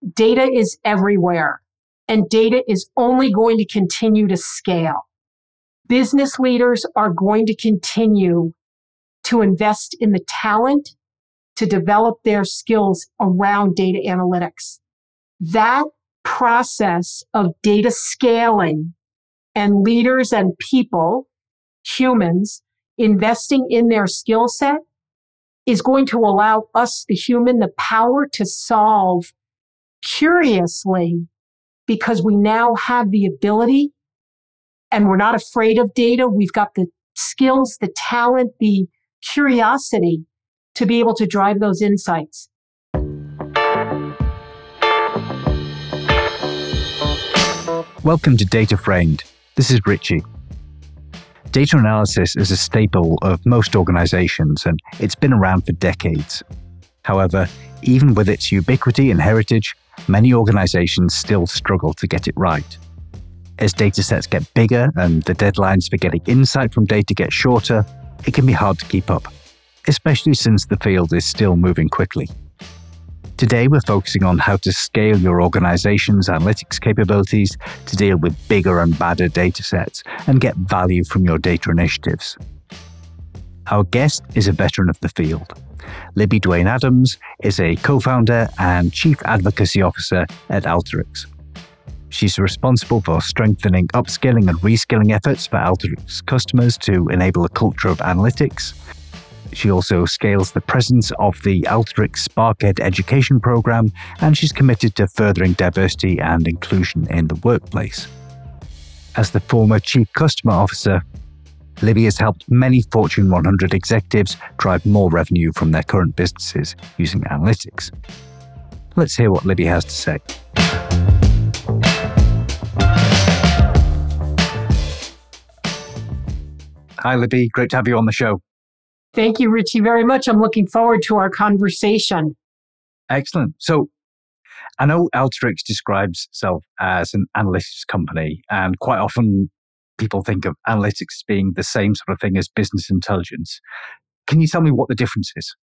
data is everywhere, and data is only going to continue to scale. Business leaders are going to continue to invest in the talent to develop their skills around data analytics. That process of data scaling and leaders and people, humans, investing in their skill set is going to allow us, the human, the power to solve curiously, because we now have the ability and we're not afraid of data. We've got the skills, the talent, the curiosity to be able to drive those insights. Welcome to Data Framed. This is Richie. Data analysis is a staple of most organizations, and it's been around for decades. However, even with its ubiquity and heritage, many organizations still struggle to get it right. As data sets get bigger and the deadlines for getting insight from data get shorter, it can be hard to keep up, especially since the field is still moving quickly. Today, we're focusing on how to scale your organization's analytics capabilities to deal with bigger and badder data sets and get value from your data initiatives. Our guest is a veteran of the field. Libby Duane-Adams is a co-founder and chief advocacy officer at Alteryx. She's responsible for strengthening upskilling and reskilling efforts for Alteryx customers to enable a culture of analytics. She also scales the presence of the Alteryx SparkEd education program, and she's committed to furthering diversity and inclusion in the workplace. As the former chief customer officer, Libby has helped many Fortune 100 executives drive more revenue from their current businesses using analytics. Let's hear what Libby has to say. Hi, Libby. Great to have you on the show. Thank you, Richie, very much. I'm looking forward to our conversation. Excellent. So I know Alteryx describes itself as an analytics company, and quite often people think of analytics as being the same sort of thing as business intelligence. Can you tell me what the difference is?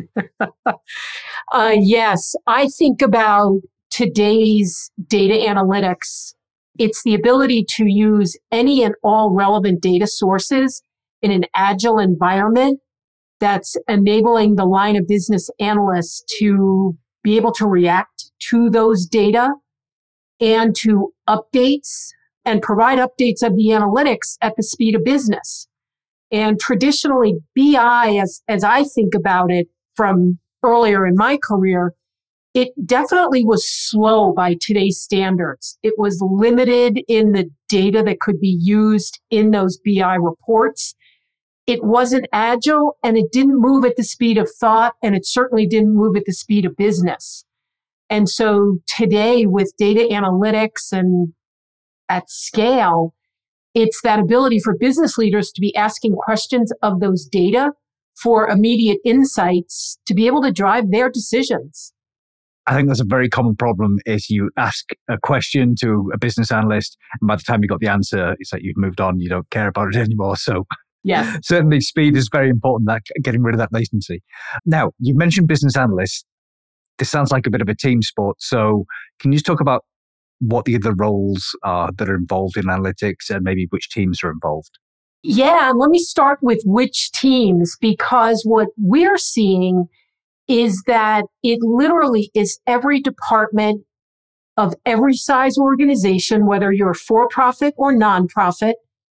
Yes, I think about today's data analytics. It's the ability to use any and all relevant data sources in an agile environment that's enabling the line of business analysts to be able to react to those data and to updates and provide updates of the analytics at the speed of business. And traditionally, BI, as I think about it from earlier in my career, it definitely was slow by today's standards. It was limited in the data that could be used in those BI reports. It wasn't agile, and it didn't move at the speed of thought, and it certainly didn't move at the speed of business. And so today, with data analytics and at scale, it's that ability for business leaders to be asking questions of those data for immediate insights to be able to drive their decisions. I think that's a very common problem is you ask a question to a business analyst, and by the time you got the answer, it's like you've moved on, you don't care about it anymore. So yes, certainly speed is very important, that getting rid of that latency. Now, you mentioned business analysts. This sounds like a bit of a team sport. So can you just talk about what the other roles are that are involved in analytics and maybe which teams are involved? Yeah, let me start with which teams, because what we're seeing is that it literally is every department of every size organization, whether you're for-profit or nonprofit,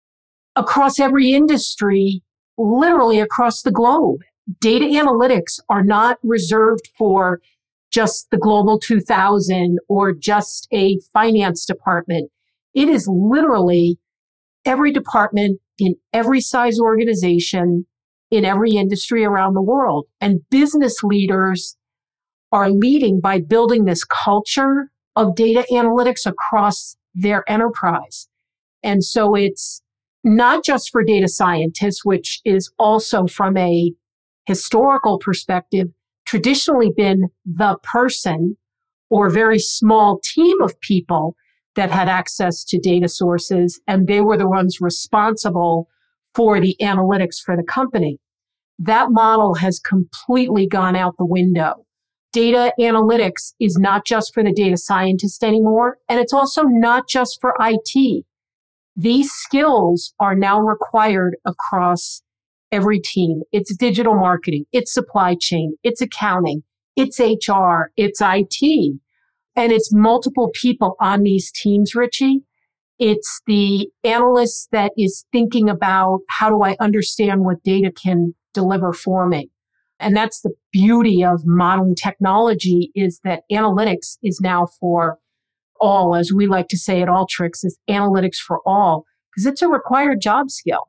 across every industry, literally across the globe. Data analytics are not reserved for just the Global 2000 or just a finance department. It is literally every department in every size organization in every industry around the world. And business leaders are leading by building this culture of data analytics across their enterprise. And so it's not just for data scientists, which is also from a historical perspective, traditionally been the person or very small team of people that had access to data sources, and they were the ones responsible for the analytics for the company. That model has completely gone out the window. data analytics is not just for the data scientist anymore, and it's also not just for IT. These skills are now required across every team. It's digital marketing, it's supply chain, it's accounting, it's HR, it's IT, and it's multiple people on these teams, Richie. It's the analyst that is thinking about how do I understand what data can deliver for me. And that's the beauty of modern technology, is that analytics is now for all, as we like to say at Alteryx, is analytics for all, because it's a required job skill.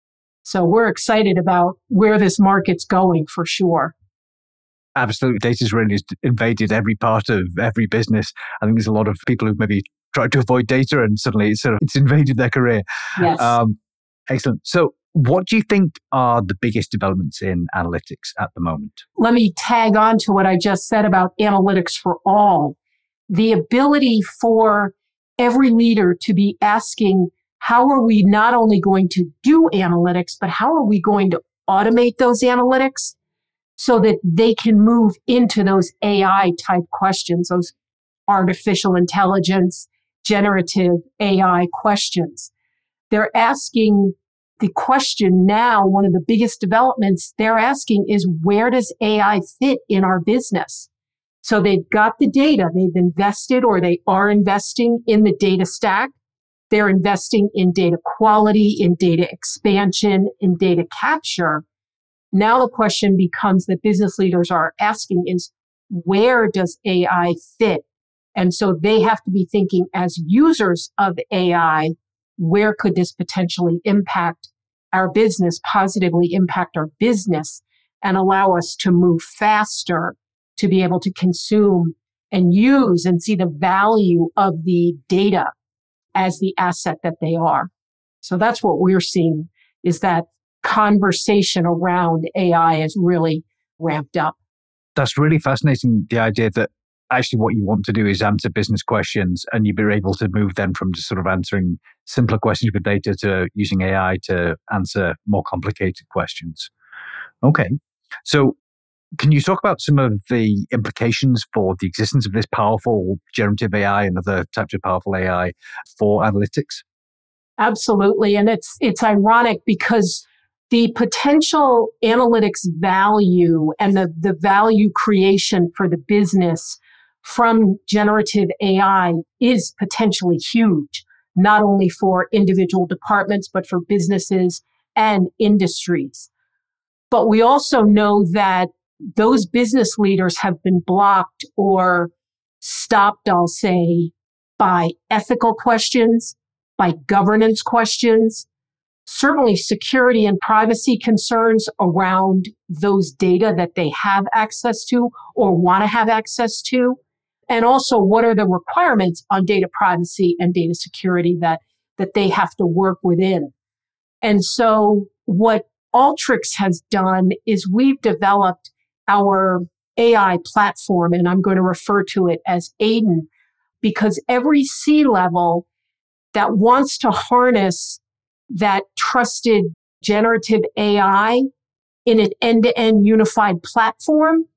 So we're excited about where this market's going for sure. Absolutely. Data's really invaded every part of every business. I think there's a lot of people who maybe tried to avoid data and suddenly it's invaded their career. Yes. Excellent. So what do you think are the biggest developments in analytics at the moment? Let me tag on to what I just said about analytics for all. The ability for every leader to be asking, how are we not only going to do analytics, but how are we going to automate those analytics so that they can move into those AI type questions, those artificial intelligence, generative AI questions. They're asking the question now, one of the biggest developments they're asking is, where does AI fit in our business? So they've got the data, they've invested or they are investing in the data stack. They're investing in data quality, in data expansion, in data capture. Now the question becomes that business leaders are asking is, where does AI fit? And so they have to be thinking as users of AI, where could this potentially impact our business, positively impact our business, and allow us to move faster to be able to consume and use and see the value of the data as the asset that they are. So that's what we're seeing, is that conversation around AI is really ramped up. That's really fascinating, the idea that actually what you want to do is answer business questions and you'll be able to move then from just sort of answering simpler questions with data to using AI to answer more complicated questions. Okay. So can you talk about some of the implications for the existence of this powerful generative AI and other types of powerful AI for analytics? Absolutely. And it's ironic because the potential analytics value and the value creation for the business from generative AI is potentially huge, not only for individual departments, but for businesses and industries. But we also know that those business leaders have been blocked or stopped, I'll say, by ethical questions, by governance questions, certainly security and privacy concerns around those data that they have access to or want to have access to. And also, what are the requirements on data privacy and data security that they have to work within? And so what Alteryx has done is we've developed our AI platform, and I'm going to refer to it as AIDEN, because every C-level that wants to harness that trusted generative AI in an end-to-end unified platform,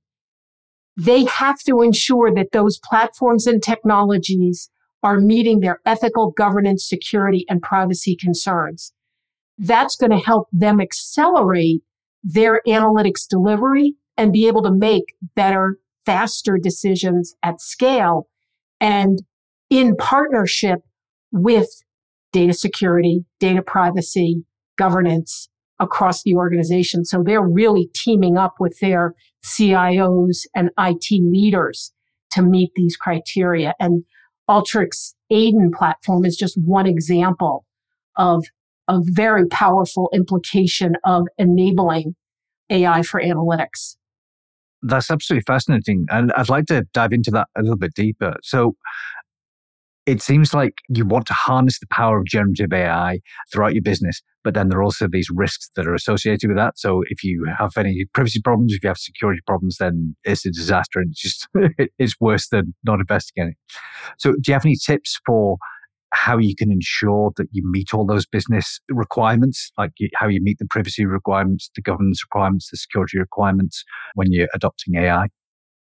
they have to ensure that those platforms and technologies are meeting their ethical, governance, security, and privacy concerns. That's going to help them accelerate their analytics delivery and be able to make better, faster decisions at scale and in partnership with data security, data privacy, governance across the organization. So they're really teaming up with their CIOs and IT leaders to meet these criteria. And Alteryx AIDEN platform is just one example of a very powerful implication of enabling AI for analytics. That's absolutely fascinating. And I'd like to dive into that a little bit deeper. So it seems like you want to harness the power of generative AI throughout your business, but then there are also these risks that are associated with that. So if you have any privacy problems, if you have security problems, then it's a disaster and it's just it's worse than not investigating. So do you have any tips for how you can ensure that you meet all those business requirements, like how you meet the privacy requirements, the governance requirements, the security requirements when you're adopting AI?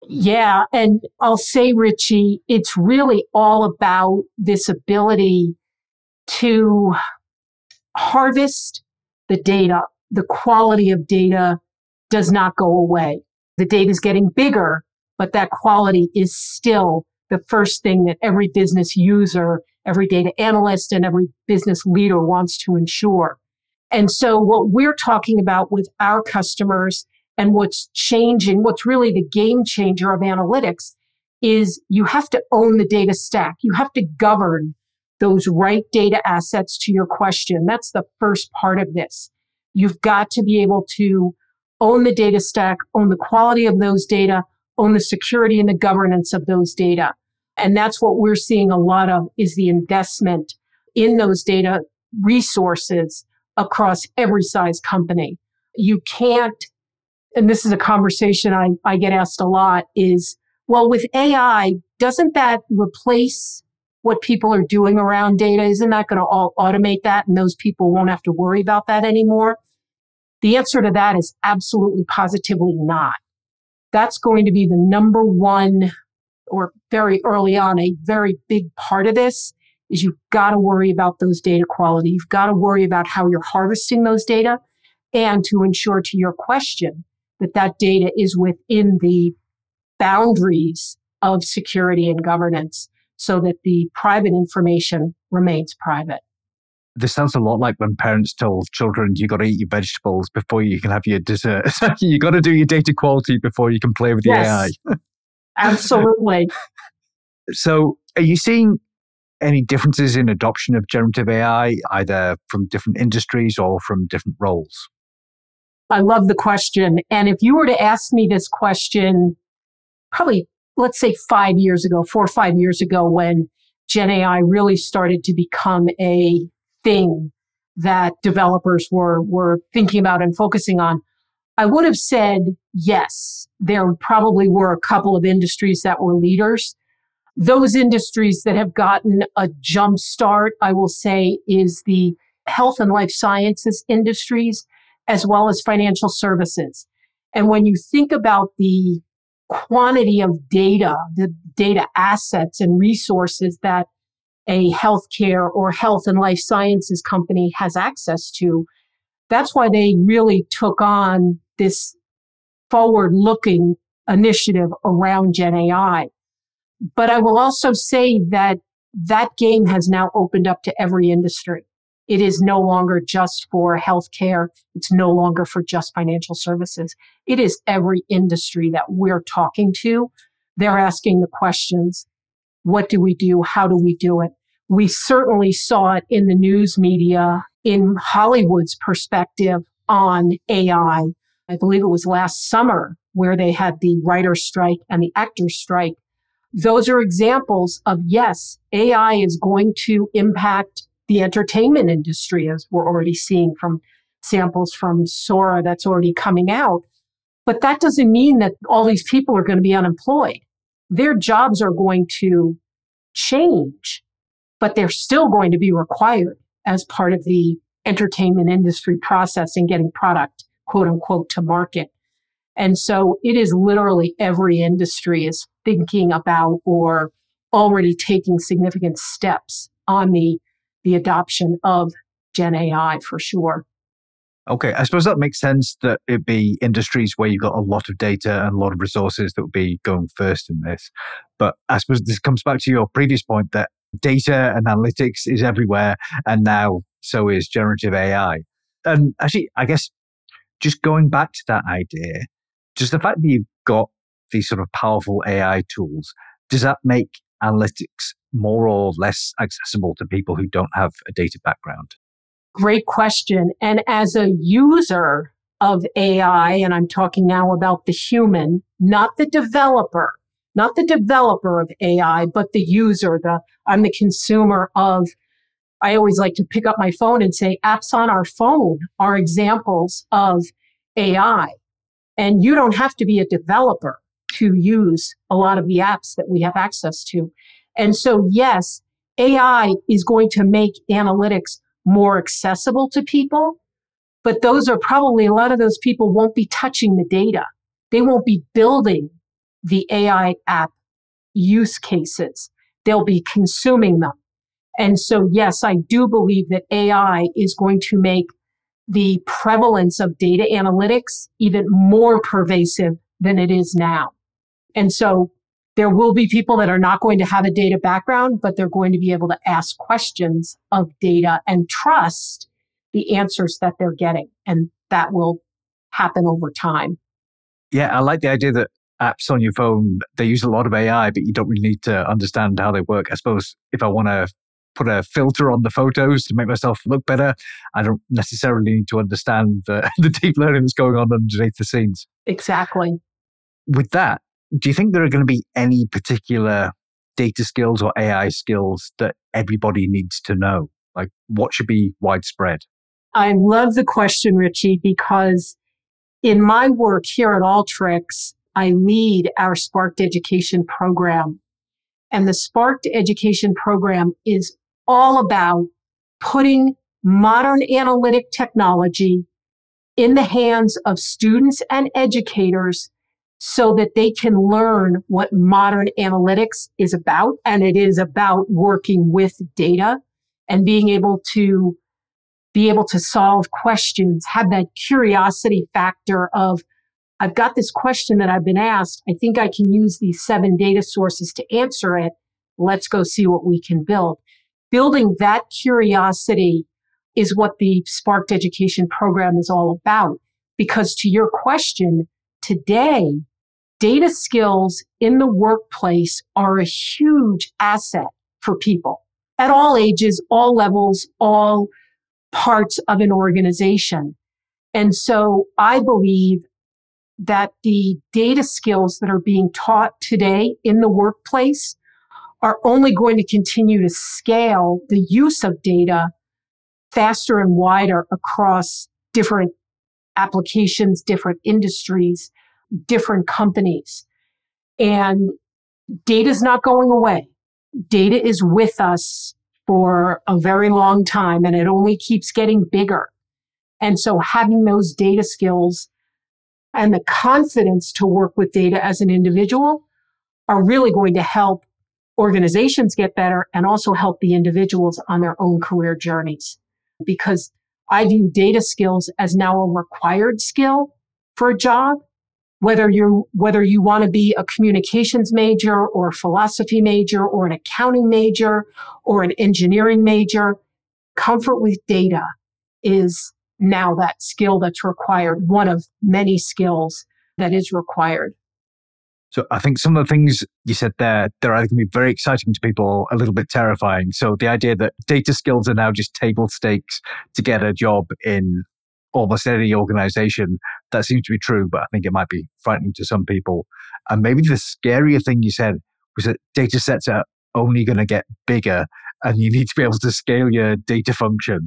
Yeah. And I'll say, Richie, it's really all about this ability to harvest the data. The quality of data does not go away. The data is getting bigger, but that quality is still the first thing that every business user, every data analyst, and every business leader wants to ensure. And so what we're talking about with our customers and what's changing, what's really the game changer of analytics is you have to own the data stack. You have to govern those right data assets to your question. That's the first part of this. You've got to be able to own the data stack, own the quality of those data, own the security and the governance of those data. And that's what we're seeing a lot of is the investment in those data resources across every size company. You can't, and this is a conversation I get asked a lot is, well, with AI, doesn't that replace what people are doing around data? Isn't that going to all automate that and those people won't have to worry about that anymore? The answer to that is absolutely positively not. That's going to be the number one, or very early on, a very big part of this is you've got to worry about those data quality. You've got to worry about how you're harvesting those data and to ensure, to your question, that that data is within the boundaries of security and governance so that the private information remains private. This sounds a lot like when parents told children, you got to eat your vegetables before you can have your dessert. You got to do your data quality before you can play with the AI. Absolutely. So are you seeing any differences in adoption of generative AI, either from different industries or from different roles? I love the question. And if you were to ask me this question, probably, let's say 5 years ago, 4 or 5 years ago, when Gen AI really started to become a thing that developers were thinking about and focusing on, I would have said yes. There probably were a couple of industries that were leaders. Those industries that have gotten a jump start, I will say, is the health and life sciences industries, as well as financial services. And when you think about the quantity of data, the data assets and resources that a healthcare or health and life sciences company has access to, that's why they really took on this forward-looking initiative around Gen AI. But I will also say that that game has now opened up to every industry. It is no longer just for healthcare. It's no longer for just financial services. It is every industry that we're talking to. They're asking the questions, what do we do? How do we do it? We certainly saw it in the news media, in Hollywood's perspective on AI. I believe it was last summer where they had the writer's strike and the actor's strike. Those are examples of, yes, AI is going to impact the entertainment industry, as we're already seeing from samples from Sora that's already coming out. But that doesn't mean that all these people are going to be unemployed. Their jobs are going to change, but they're still going to be required as part of the entertainment industry process in getting product, quote unquote, to market. And so it is literally every industry is thinking about or already taking significant steps on the adoption of Gen AI for sure. Okay, I suppose that makes sense that it'd be industries where you've got a lot of data and a lot of resources that would be going first in this. But I suppose this comes back to your previous point that data and analytics is everywhere, and now so is generative AI. And actually, I guess just going back to that idea, just the fact that you've got these sort of powerful AI tools, does that make analytics more or less accessible to people who don't have a data background? Great question. And as a user of AI, and I'm talking now about the human, not the developer of AI, but the user, I'm the consumer of, I always like to pick up my phone and say apps on our phone are examples of AI. And you don't have to be a developer to use a lot of the apps that we have access to. And so, yes, AI is going to make analytics more accessible to people, but those are probably, a lot of those people won't be touching the data. They won't be building the AI app use cases. They'll be consuming them. And so, yes, I do believe that AI is going to make the prevalence of data analytics even more pervasive than it is now. And so there will be people that are not going to have a data background, but they're going to be able to ask questions of data and trust the answers that they're getting. And that will happen over time. Yeah, I like the idea that apps on your phone, they use a lot of AI, but you don't really need to understand how they work. I suppose if I want to put a filter on the photos to make myself look better, I don't necessarily need to understand the deep learning that's going on underneath the scenes. Exactly. With that, do you think there are going to be any particular data skills or AI skills that everybody needs to know? Like, what should be widespread? I love the question, Richie, because in my work here at Alteryx, I lead our Sparked Education program. And the Sparked Education program is all about putting modern analytic technology in the hands of students and educators so that they can learn what modern analytics is about. And it is about working with data and being able to solve questions, have that curiosity factor of, I've got this question that I've been asked. I think I can use these 7 data sources to answer it. Let's go see what we can build. Building that curiosity is what the Sparked Education program is all about. Because to your question, today, data skills in the workplace are a huge asset for people at all ages, all levels, all parts of an organization. And so I believe that the data skills that are being taught today in the workplace are only going to continue to scale the use of data faster and wider across different applications, different industries, different companies. And data is not going away. Data is with us for a very long time, and it only keeps getting bigger. And so having those data skills and the confidence to work with data as an individual are really going to help organizations get better and also help the individuals on their own career journeys. Because I view data skills as now a required skill for a job, whether you want to be a communications major or a philosophy major or an accounting major or an engineering major. Comfort with data is now that skill that's required, one of many skills that is required. So I think some of the things you said there, they're either going to be very exciting to people or a little bit terrifying. So the idea that data skills are now just table stakes to get a job in almost any organization, that seems to be true, but I think it might be frightening to some people. And maybe the scarier thing you said was that data sets are only going to get bigger and you need to be able to scale your data function.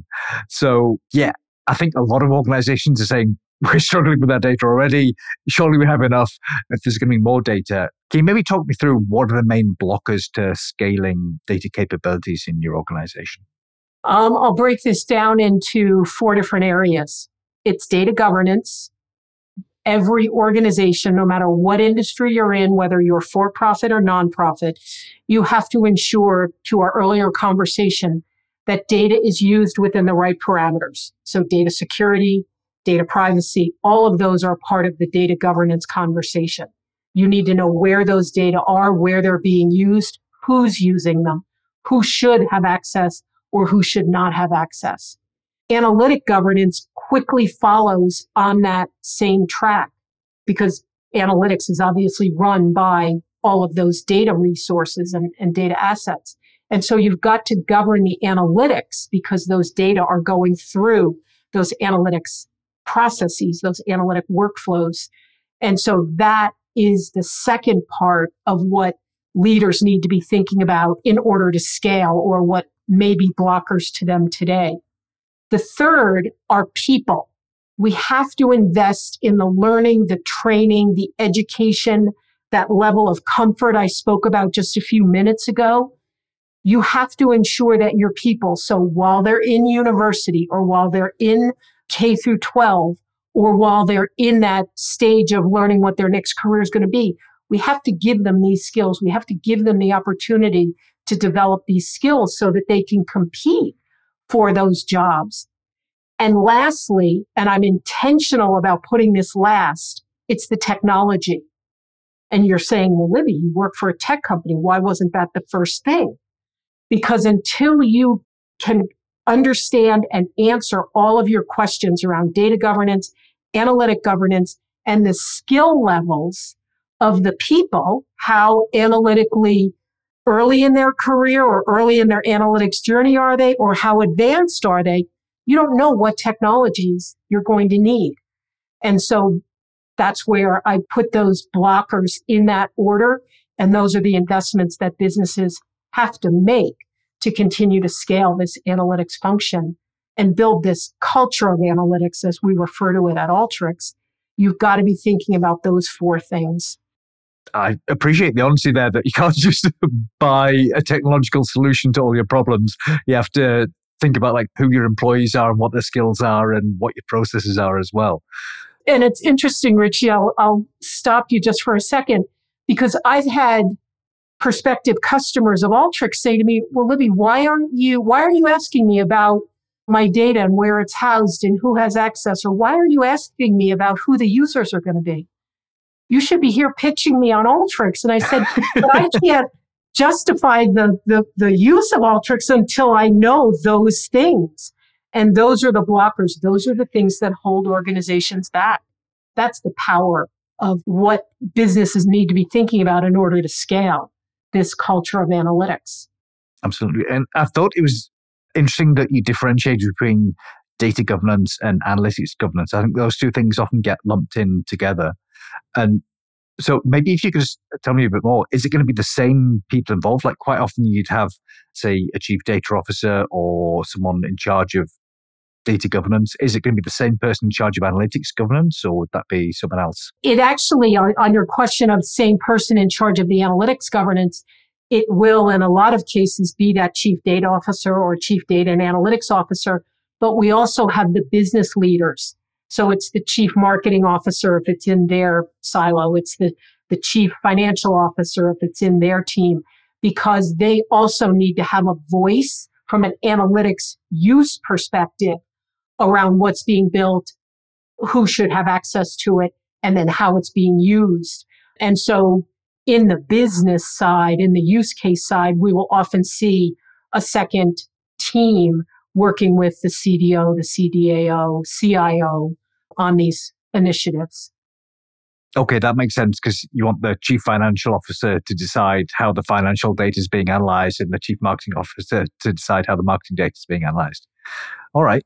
So yeah, I think a lot of organizations are saying, we're struggling with our data already. Surely we have enough. If there's going to be more data, can you maybe talk me through what are the main blockers to scaling data capabilities in your organization? I'll break this down into 4 different areas. It's data governance. Every organization, no matter what industry you're in, whether you're for-profit or nonprofit, you have to ensure, to our earlier conversation, that data is used within the right parameters. So data security, data privacy, all of those are part of the data governance conversation. You need to know where those data are, where they're being used, who's using them, who should have access or who should not have access. Analytic governance quickly follows on that same track because analytics is obviously run by all of those data resources and data assets. And so you've got to govern the analytics because those data are going through those analytics processes, those analytic workflows. And so that is the second part of what leaders need to be thinking about in order to scale or what may be blockers to them today. The third are people. We have to invest in the learning, the training, the education, that level of comfort I spoke about just a few minutes ago. You have to ensure that your people, so while they're in university or while they're in K through 12, or while they're in that stage of learning what their next career is going to be, We have to give them these skills. We have to give them the opportunity to develop these skills so that they can compete for those jobs. And lastly, and I'm intentional about putting this last, it's the technology. And you're saying, well, Libby, you work for a tech company. Why wasn't that the first thing? Because until you can understand and answer all of your questions around data governance, analytic governance, and the skill levels of the people, how analytically early in their career or early in their analytics journey are they, or how advanced are they, you don't know what technologies you're going to need. And so that's where I put those blockers in that order. And those are the investments that businesses have to make to continue to scale this analytics function and build this culture of analytics, as we refer to it at Alteryx. You've got to be thinking about those four things. I appreciate the honesty there that you can't just buy a technological solution to all your problems. You have to think about like who your employees are and what their skills are and what your processes are as well. And it's interesting, Richie, I'll stop you just for a second, because I've had prospective customers of Alteryx say to me, well, Libby, why are you asking me about my data and where it's housed and who has access? Or why are you asking me about who the users are going to be? You should be here pitching me on Alteryx. And I said, but I can't justify the use of Alteryx until I know those things. And those are the blockers. Those are the things that hold organizations back. That's the power of what businesses need to be thinking about in order to scale this culture of analytics. Absolutely. And I thought it was interesting that you differentiated between data governance and analytics governance. I think those two things often get lumped in together. And so maybe if you could just tell me a bit more, is it going to be the same people involved? Like quite often you'd have, say, a chief data officer or someone in charge of data governance. Is it going to be the same person in charge of analytics governance, or would that be someone else? It actually, on your question of same person in charge of the analytics governance, it will in a lot of cases be that chief data officer or chief data and analytics officer. But we also have the business leaders. So it's the chief marketing officer if it's in their silo. It's the chief financial officer if it's in their team, because they also need to have a voice from an analytics use perspective around what's being built, who should have access to it, and then how it's being used. And so in the business side, in the use case side, we will often see a second team working with the CDO, the CDAO, CIO on these initiatives. Okay, that makes sense, because you want the chief financial officer to decide how the financial data is being analyzed and the chief marketing officer to decide how the marketing data is being analyzed. All right.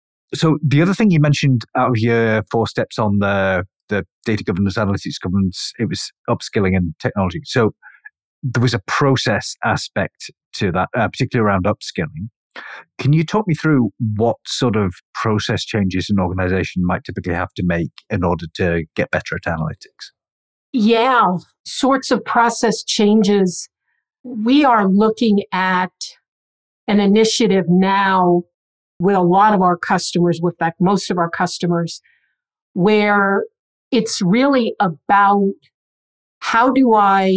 So the other thing you mentioned out of your 4 steps on the data governance, analytics governance, it was upskilling and technology. So there was a process aspect to that, particularly around upskilling. Can you talk me through what sort of process changes an organization might typically have to make in order to get better at analytics? Yeah, sorts of process changes. We are looking at an initiative now with a lot of our customers, with fact, most of our customers, where it's really about how do I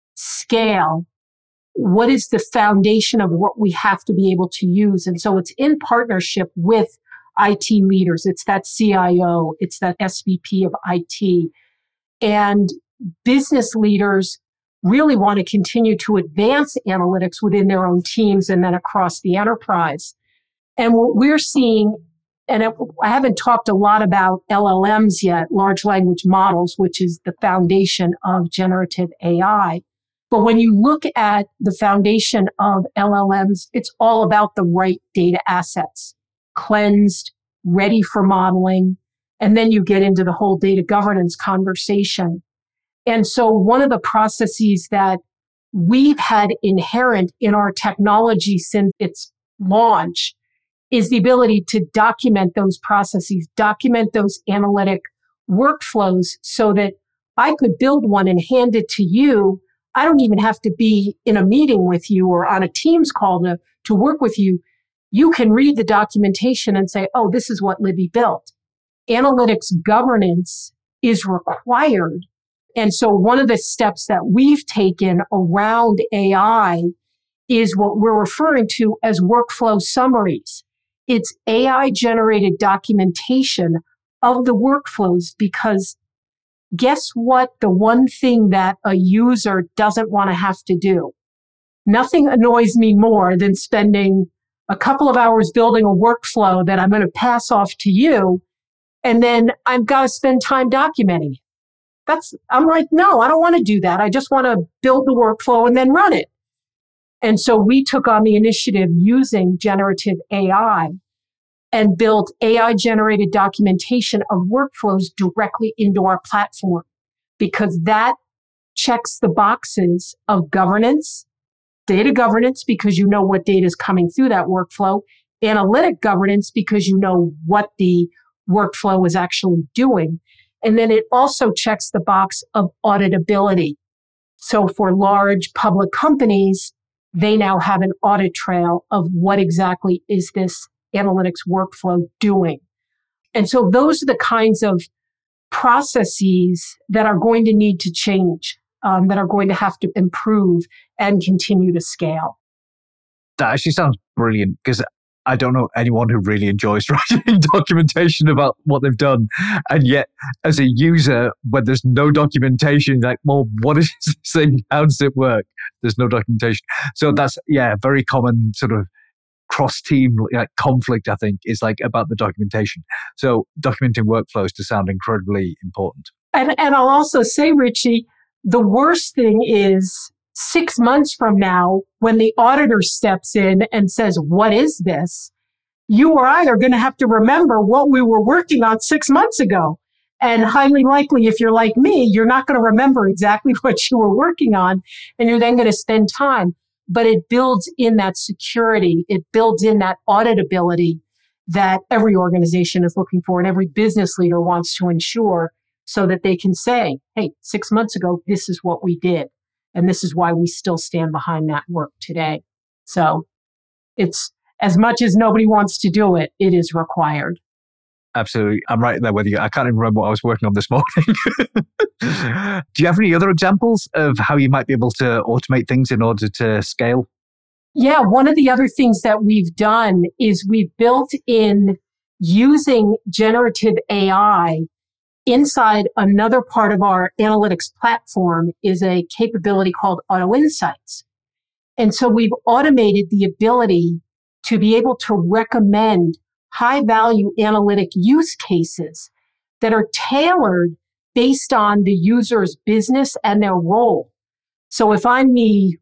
scale? What is the foundation of what we have to be able to use? And so it's in partnership with IT leaders. It's that CIO, it's that SVP of IT. And business leaders really want to continue to advance analytics within their own teams and then across the enterprise. And what we're seeing, and I haven't talked a lot about LLMs yet, large language models, which is the foundation of generative AI. But when you look at the foundation of LLMs, it's all about the right data assets, cleansed, ready for modeling. And then you get into the whole data governance conversation. And so one of the processes that we've had inherent in our technology since its launch is the ability to document those processes, document those analytic workflows so that I could build one and hand it to you. I don't even have to be in a meeting with you or on a Teams call to work with you. You can read the documentation and say, oh, this is what Libby built. Analytics governance is required And so one of the steps that we've taken around AI is what we're referring to as workflow summaries. It's AI generated documentation of the workflows, because guess what? The one thing that a user doesn't want to have to do. Nothing annoys me more than spending a couple of hours building a workflow that I'm going to pass off to you, and then I've got to spend time documenting it. I'm like, no, I don't want to do that. I just want to build the workflow and then run it. And so we took on the initiative using generative AI and built AI-generated documentation of workflows directly into our platform, because that checks the boxes of governance, data governance, because you know what data is coming through that workflow, analytic governance, because you know what the workflow is actually doing. And then it also checks the box of auditability. So for large public companies, they now have an audit trail of what exactly is this analytics workflow doing. And so those are the kinds of processes that are going to need to change, that are going to have to improve and continue to scale. That actually sounds brilliant, because I don't know anyone who really enjoys writing documentation about what they've done. And yet, as a user, when there's no documentation, like, well, what is this thing? How does it work? There's no documentation. So that's, a very common sort of cross-team conflict, I think, is like about the documentation. So documenting workflows to sound incredibly important. And I'll also say, Richie, the worst thing is 6 months from now, when the auditor steps in and says, what is this? You or I are going to have to remember what we were working on 6 months ago. And highly likely, if you're like me, you're not going to remember exactly what you were working on. And you're then going to spend time. But it builds in that security. It builds in that auditability that every organization is looking for and every business leader wants to ensure, so that they can say, hey, 6 months ago, this is what we did. And this is why we still stand behind that work today. So it's, as much as nobody wants to do it, it is required. Absolutely. I'm right there with you. I can't even remember what I was working on this morning. Do you have any other examples of how you might be able to automate things in order to scale? Yeah, one of the other things that we've done is we've built in, using generative AI inside another part of our analytics platform, is a capability called Auto Insights. And so we've automated the ability to be able to recommend high-value analytic use cases that are tailored based on the user's business and their role. So if I'm the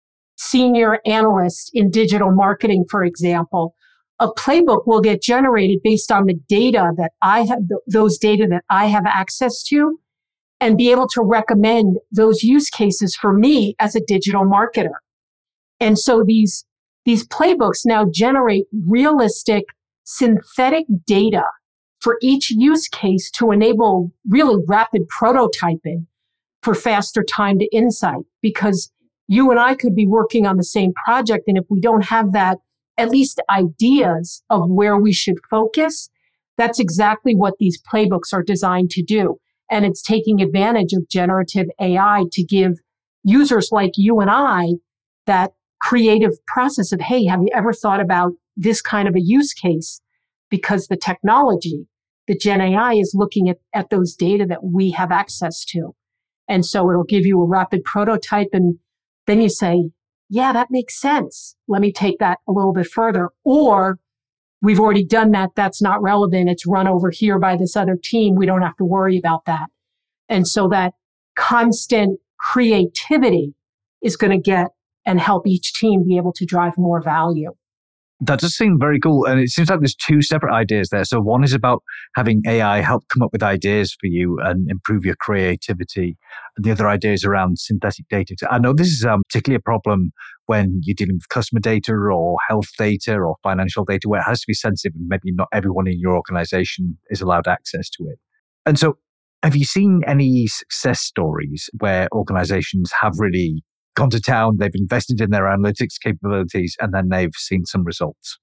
senior analyst in digital marketing, for example, a playbook will get generated based on the data that I have, those data that I have access to, and be able to recommend those use cases for me as a digital marketer. And so these playbooks now generate realistic synthetic data for each use case to enable really rapid prototyping for faster time to insight. Because you and I could be working on the same project, and if we don't have that, at least ideas of where we should focus, that's exactly what these playbooks are designed to do. And it's taking advantage of generative AI to give users like you and I that creative process of, hey, have you ever thought about this kind of a use case? Because the technology, the Gen AI, is looking at those data that we have access to. And so it'll give you a rapid prototype, and then you say, yeah, that makes sense. Let me take that a little bit further. Or we've already done that. That's not relevant. It's run over here by this other team. We don't have to worry about that. And so that constant creativity is going to get and help each team be able to drive more value. That does seem very cool. And it seems like there's two separate ideas there. So one is about having AI help come up with ideas for you and improve your creativity. And the other idea is around synthetic data. I know this is particularly a problem when you're dealing with customer data or health data or financial data, where it has to be sensitive and maybe not everyone in your organization is allowed access to it. And so have you seen any success stories where organizations have really gone to town, they've invested in their analytics capabilities, and then they've seen some results?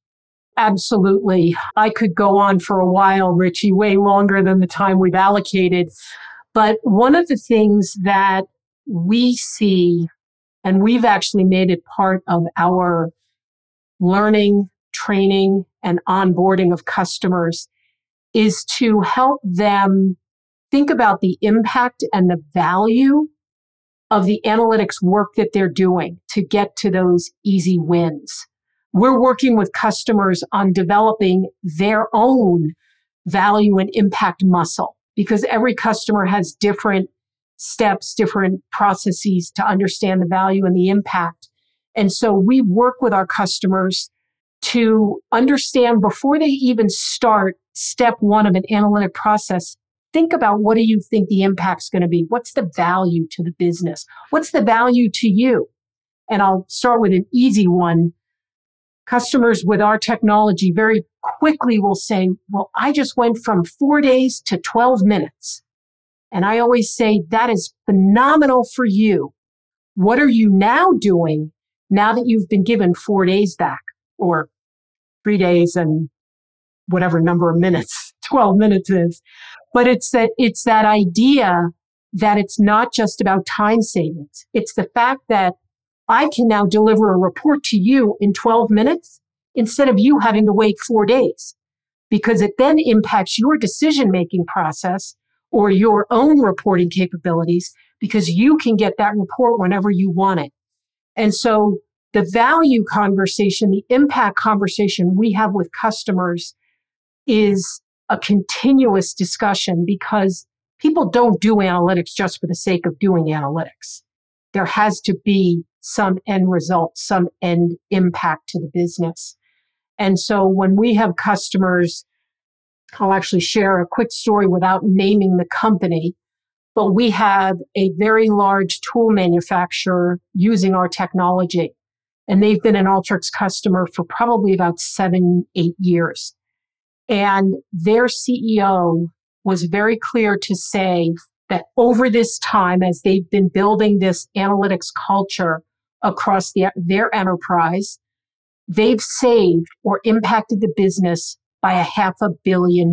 Absolutely. I could go on for a while, Richie, way longer than the time we've allocated. But one of the things that we see, and we've actually made it part of our learning, training, and onboarding of customers, is to help them think about the impact and the value of the analytics work that they're doing to get to those easy wins. We're working with customers on developing their own value and impact muscle, because every customer has different steps, different processes to understand the value and the impact. And so we work with our customers to understand before they even start step one of an analytic process. Think about, what do you think the impact's going to be? What's the value to the business? What's the value to you? And I'll start with an easy one. Customers with our technology very quickly will say, well, I just went from 4 days to 12 minutes. And I always say, that is phenomenal for you. What are you now doing now that you've been given 4 days back, or 3 days and whatever number of minutes 12 minutes is? But it's that idea that it's not just about time savings. It's the fact that I can now deliver a report to you in 12 minutes instead of you having to wait 4 days, because it then impacts your decision-making process or your own reporting capabilities, because you can get that report whenever you want it. And so the value conversation, the impact conversation we have with customers is a continuous discussion, because people don't do analytics just for the sake of doing analytics. There has to be some end result, some end impact to the business. And so when we have customers, I'll actually share a quick story without naming the company, but we had a very large tool manufacturer using our technology, and they've been an Alteryx customer for probably about 7-8 years. And their CEO was very clear to say that over this time, as they've been building this analytics culture across their enterprise, they've saved or impacted the business by $500 million.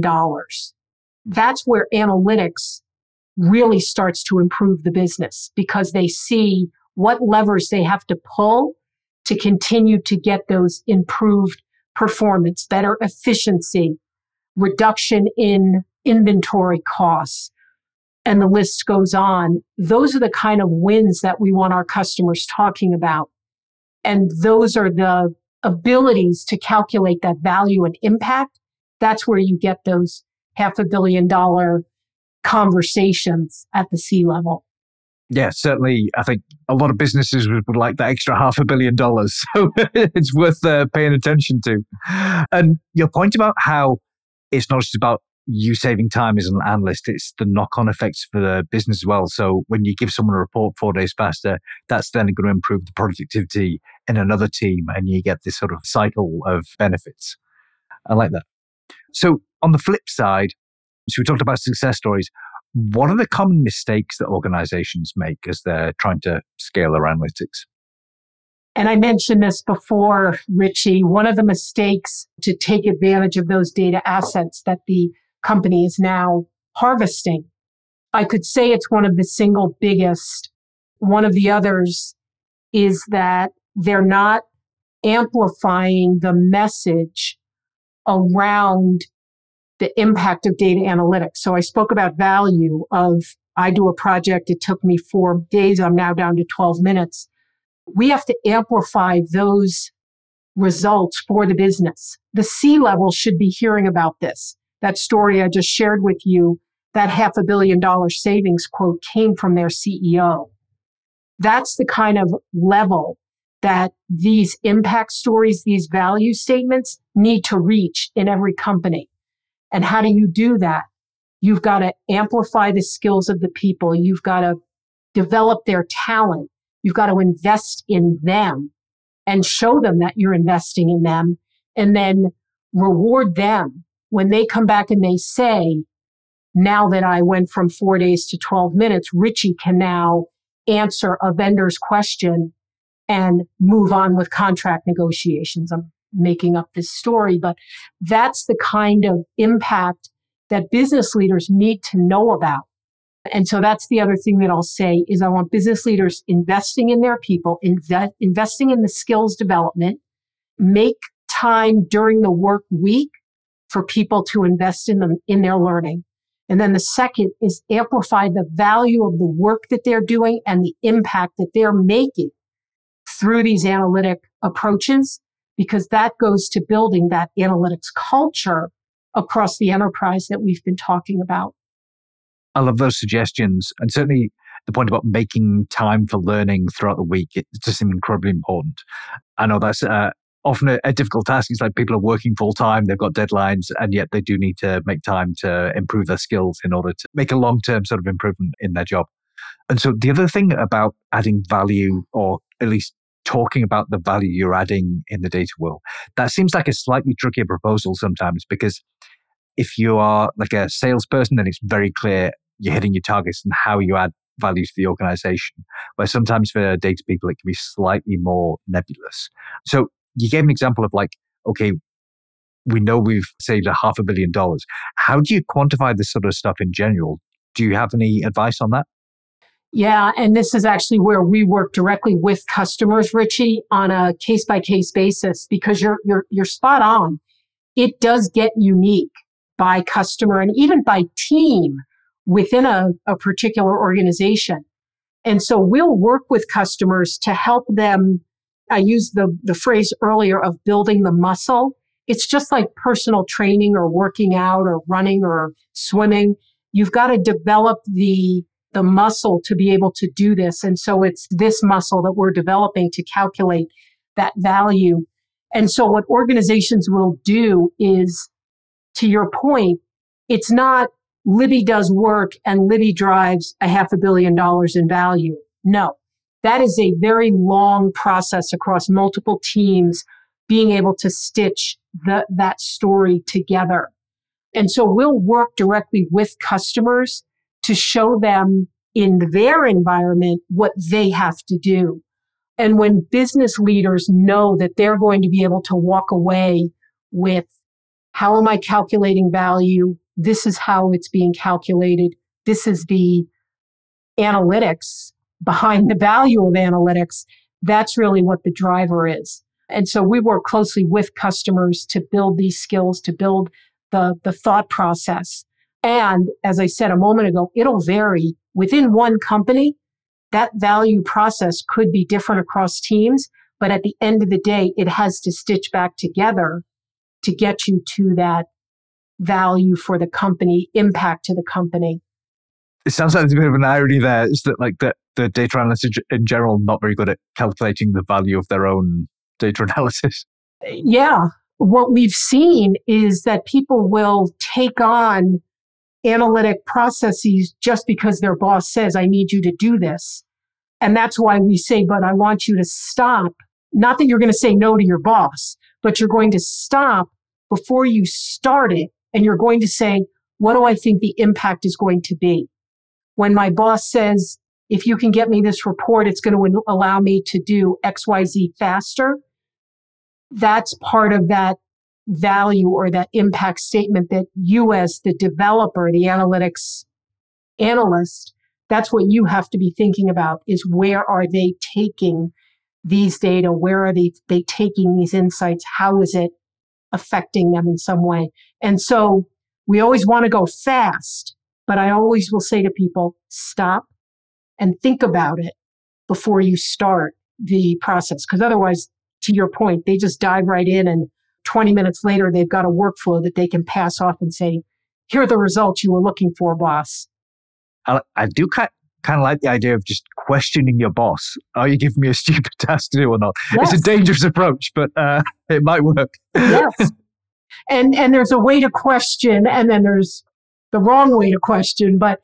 That's where analytics really starts to improve the business, because they see what levers they have to pull to continue to get those improved performance, better efficiency, reduction in inventory costs, and the list goes on. Those are the kind of wins that we want our customers talking about. And those are the abilities to calculate that value and impact. That's where you get those $500 million conversations at the C-level. Yeah, certainly. I think a lot of businesses would like that extra $500 million. So it's worth paying attention to. And your point about how it's not just about you saving time as an analyst, it's the knock-on effects for the business as well. So when you give someone a report 4 days faster, that's then going to improve the productivity in another team, and you get this sort of cycle of benefits. I like that. So on the flip side, so we talked about success stories. What are the common mistakes that organizations make as they're trying to scale their analytics? And I mentioned this before, Richie. One of the mistakes to take advantage of those data assets that the company is now harvesting, I could say it's one of the single biggest. One of the others is that they're not amplifying the message around the impact of data analytics. So I spoke about value of, I do a project, it took me 4 days, I'm now down to 12 minutes. We have to amplify those results for the business. The C-level should be hearing about this. That story I just shared with you, that $500 million savings quote came from their CEO. That's the kind of level that these impact stories, these value statements need to reach in every company. And how do you do that? You've got to amplify the skills of the people. You've got to develop their talent. You've got to invest in them and show them that you're investing in them, and then reward them when they come back and they say, now that I went from 4 days to 12 minutes, Richie can now answer a vendor's question and move on with contract negotiations. I'm making up this story, but that's the kind of impact that business leaders need to know about. And so that's the other thing that I'll say is I want business leaders investing in their people, investing in the skills development, make time during the work week for people to invest in them, in their learning. And then the second is amplify the value of the work that they're doing and the impact that they're making through these analytic approaches, because that goes to building that analytics culture across the enterprise that we've been talking about. I love those suggestions. And certainly the point about making time for learning throughout the week, it's just incredibly important. I know that's often a difficult task. It's like people are working full time, they've got deadlines, and yet they do need to make time to improve their skills in order to make a long-term sort of improvement in their job. And so the other thing about adding value, or at least talking about the value you're adding in the data world, that seems like a slightly trickier proposal sometimes, because if you are like a salesperson, then it's very clear you're hitting your targets and how you add value to the organization. Where sometimes for data people, it can be slightly more nebulous. So you gave an example of like, okay, we know we've saved $500 million. How do you quantify this sort of stuff in general? Do you have any advice on that? Yeah, and this is actually where we work directly with customers, Richie, on a case-by-case basis, because you're spot on. It does get unique by customer and even by team within a particular organization. And so we'll work with customers to help them. I used the phrase earlier of building the muscle. It's just like personal training or working out or running or swimming. You've got to develop the muscle to be able to do this. And so it's this muscle that we're developing to calculate that value. And so what organizations will do is, to your point, it's not Libby does work and Libby drives $500 million in value. No, that is a very long process across multiple teams being able to stitch that story together. And so we'll work directly with customers to show them in their environment what they have to do. And when business leaders know that they're going to be able to walk away with, how am I calculating value? This is how it's being calculated. This is the analytics behind the value of analytics. That's really what the driver is. And so we work closely with customers to build these skills, to build the thought process. And as I said a moment ago, it'll vary within one company. That value process could be different across teams, but at the end of the day, it has to stitch back together to get you to that value for the company, impact to the company. It sounds like there's a bit of an irony there. Is that like the data analysts in general not very good at calculating the value of their own data analysis? Yeah. What we've seen is that people will take on analytic processes just because their boss says, I need you to do this. And that's why we say, but I want you to stop. Not that you're going to say no to your boss, but you're going to stop before you start it. And you're going to say, what do I think the impact is going to be? When my boss says, if you can get me this report, it's going to allow me to do XYZ faster. That's part of that value or that impact statement that you, as the developer, the analytics analyst, that's what you have to be thinking about, is where are they taking these data? Where are they taking these insights? How is it affecting them in some way? And so we always want to go fast, but I always will say to people, stop and think about it before you start the process. Because otherwise, to your point, they just dive right in, and 20 minutes later, they've got a workflow that they can pass off and say, here are the results you were looking for, boss. I do kind of like the idea of just questioning your boss. Are you giving me a stupid task to do or not? Yes. It's a dangerous approach, but it might work. Yes. And there's a way to question, and then there's the wrong way to question. But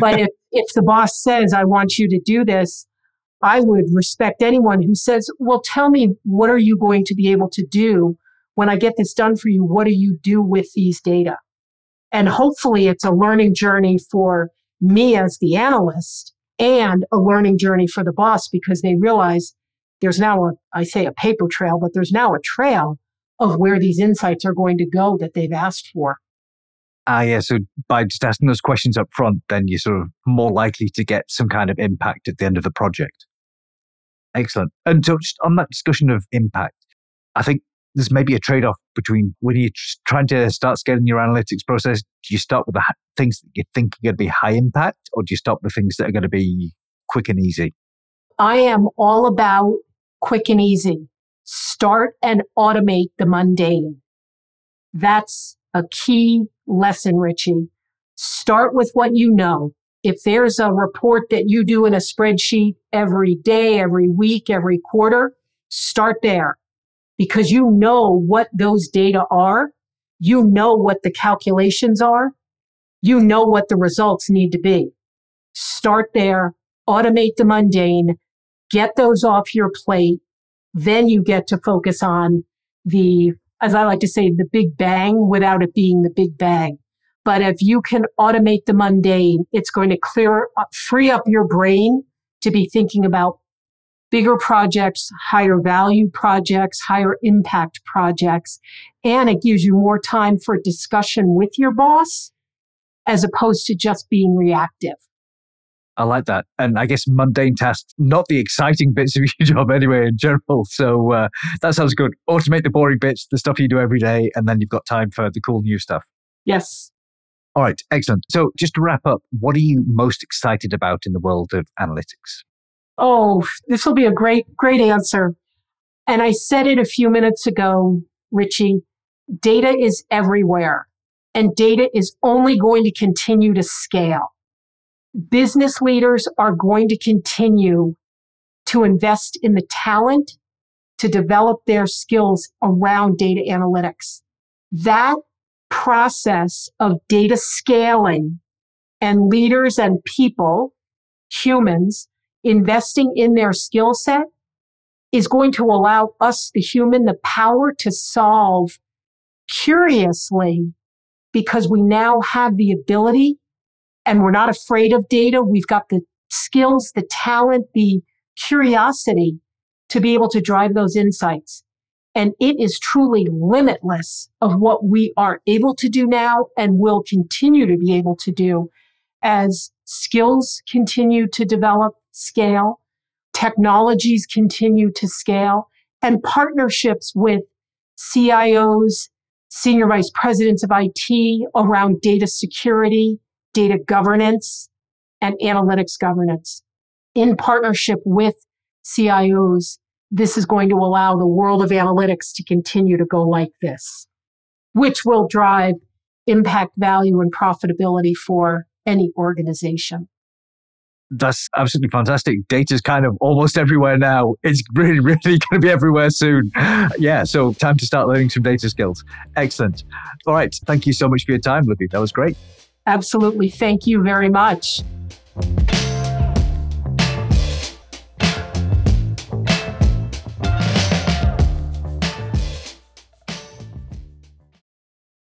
if the boss says, I want you to do this, I would respect anyone who says, well, tell me, what are you going to be able to do when I get this done for you? What do you do with these data? And hopefully it's a learning journey for me as the analyst and a learning journey for the boss, because they realize there's now I say a paper trail, but there's now a trail of where these insights are going to go that they've asked for. Yeah. So by just asking those questions up front, then you're sort of more likely to get some kind of impact at the end of the project. Excellent. And so just on that discussion of impact, I think there's maybe a trade-off between when you're trying to start scaling your analytics process, do you start with the things that you think are going to be high impact, or do you start with things that are going to be quick and easy? I am all about quick and easy. Start and automate the mundane. That's a key lesson, Richie. Start with what you know. If there's a report that you do in a spreadsheet every day, every week, every quarter, start there because you know what those data are. You know what the calculations are. You know what the results need to be. Start there, automate the mundane, get those off your plate. Then you get to focus on the, as I like to say, the big bang without it being the big bang. But if you can automate the mundane, it's going to free up your brain to be thinking about bigger projects, higher value projects, higher impact projects. And it gives you more time for discussion with your boss as opposed to just being reactive. I like that. And I guess mundane tasks, not the exciting bits of your job anyway in general. So that sounds good. Automate the boring bits, the stuff you do every day, and then you've got time for the cool new stuff. Yes. All right, excellent. So just to wrap up, what are you most excited about in the world of analytics? Oh, this will be a great answer. And I said it a few minutes ago, Richie, data is everywhere and data is only going to continue to scale. Business leaders are going to continue to invest in the talent to develop their skills around data analytics. That process of data scaling and leaders and people, humans, investing in their skill set is going to allow us, the human, the power to solve curiously because we now have the ability and we're not afraid of data. We've got the skills, the talent, the curiosity to be able to drive those insights. And it is truly limitless of what we are able to do now and will continue to be able to do as skills continue to develop, scale, technologies continue to scale, and partnerships with CIOs, senior vice presidents of IT around data security, data governance, and analytics governance. In partnership with CIOs, this is going to allow the world of analytics to continue to go like this, which will drive impact, value, and profitability for any organization. That's absolutely fantastic. Data's kind of almost everywhere now. It's really, really going to be everywhere soon. Yeah, so time to start learning some data skills. Excellent. All right. Thank you so much for your time, Libby. That was great. Absolutely. Thank you very much.